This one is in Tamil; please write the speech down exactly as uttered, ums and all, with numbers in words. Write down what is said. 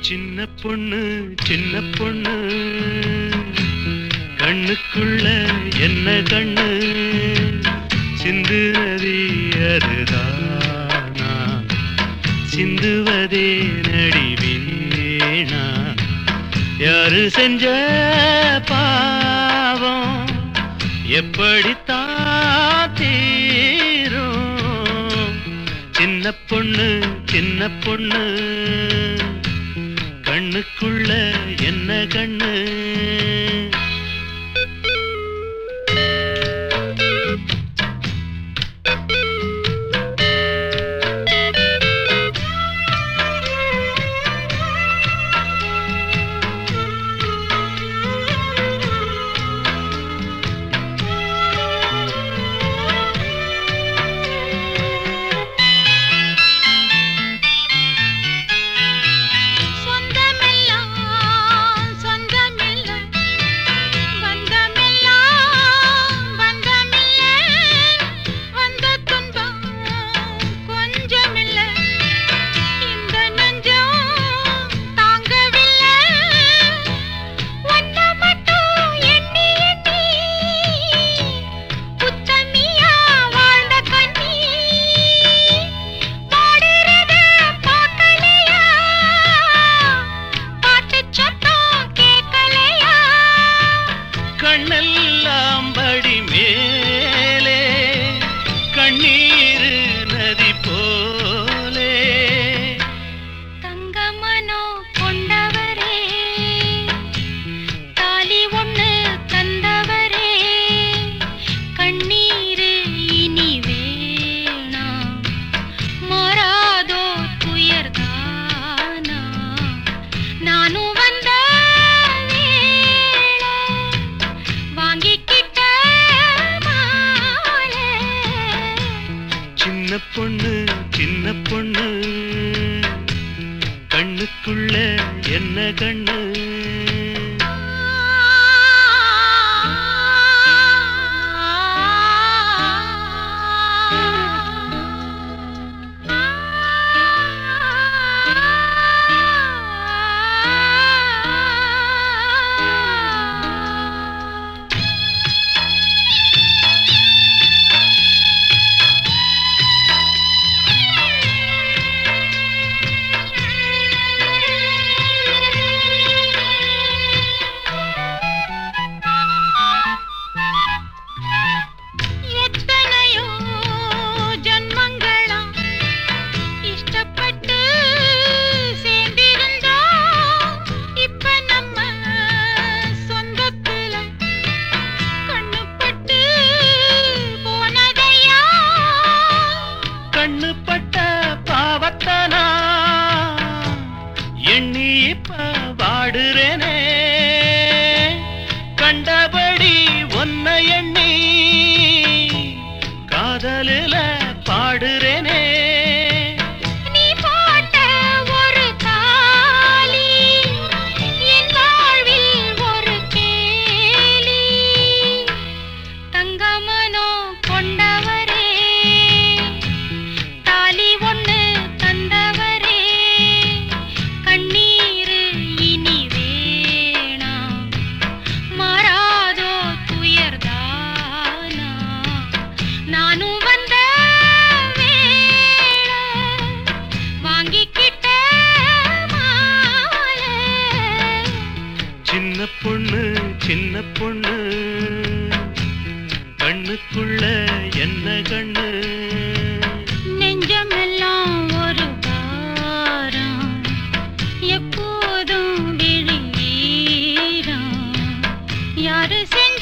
சின்ன பொண்ணு சின்ன பொண்ணு கண்ணுக்குள்ள என்ன கண்ணு சிந்துவதே அதுதானா சிந்துவதே நடிவேனா யாரு செஞ்ச பாவம் எப்படித்தான் தீரும் சின்ன பொண்ணு சின்ன பொண்ணு கண்ணுக்குள்ள என்ன கண்ணு கண்ணெல்லாம் படி மேலே கண்ணீர் நதி போலே தங்கமனோ கொண்டவரே தாலி ஒண்ணு தந்தவரே கண்ணீர் இனி வேணா மாறாதோ துயர்தானா நானும் வந்த சின்ன பொண்ணு சின்ன பொண்ணு கண்ணுக்குள்ள என்ன கண்ணு கண்ணுப்பட்ட பாவத்தனா எண்ணி இப்ப வாடுறேனே கண்டபடி ஒன்ன எண்ணி காதலில பாடுறேனே நீ போட்ட ஒரு தாலி என் வாழ்வில் ஒரு கேலி தங்கமனோ கொண்டவரே சின்ன பொண்ணு சின்ன பொண்ணு கண்ணுக்குள்ள என்ன கண்ணு நெஞ்சமெல்லாம் ஒரு வாரம் எப்போதும் விழிநீரம் யாரு செஞ்ச